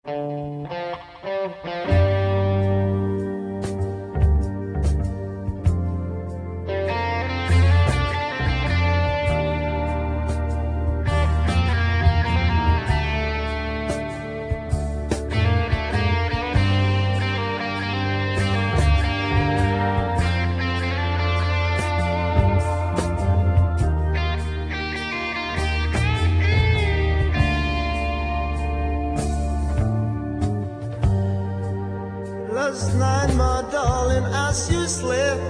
Last night, my darling, as you slept,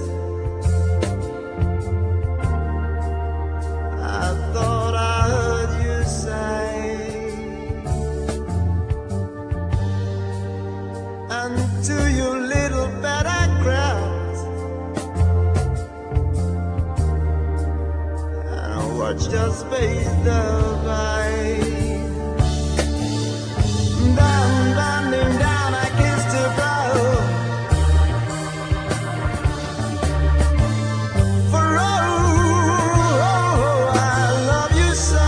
I thought I heard you say, and to your little bed I crept, and I watched your face by. Bending down, I kissed your brow. For oh, I love you so.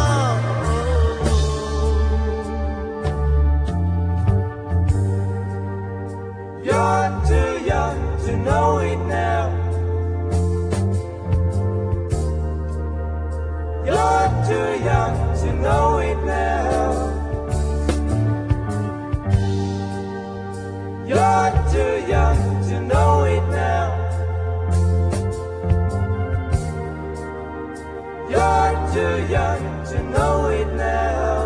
You're too young to know it now. You're too young to know it now. You're too young to know it now. You're too young to know it now.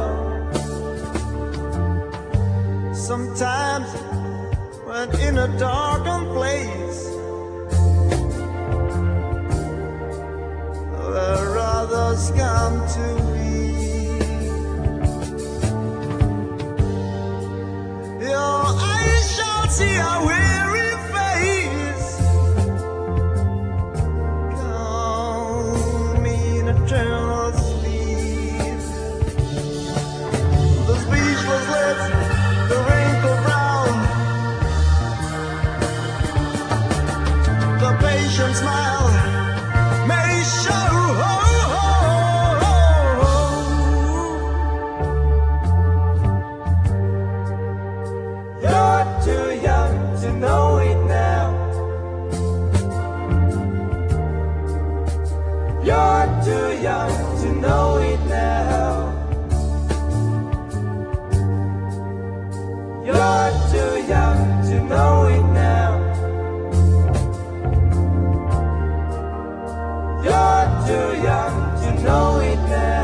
Sometimes when in a darkened place, where others come to be, your eyes shall see a weary face. Calm me in eternal sleep. The speechless lips, the wrinkled brow, the patient smile may show. You're too young to know it now. You're too young to know it now. You're too young to know it now. You're too young to know it now.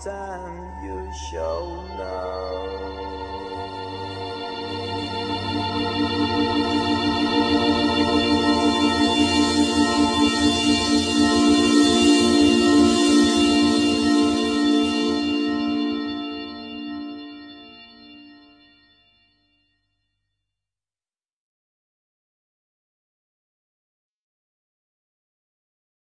time you shall know.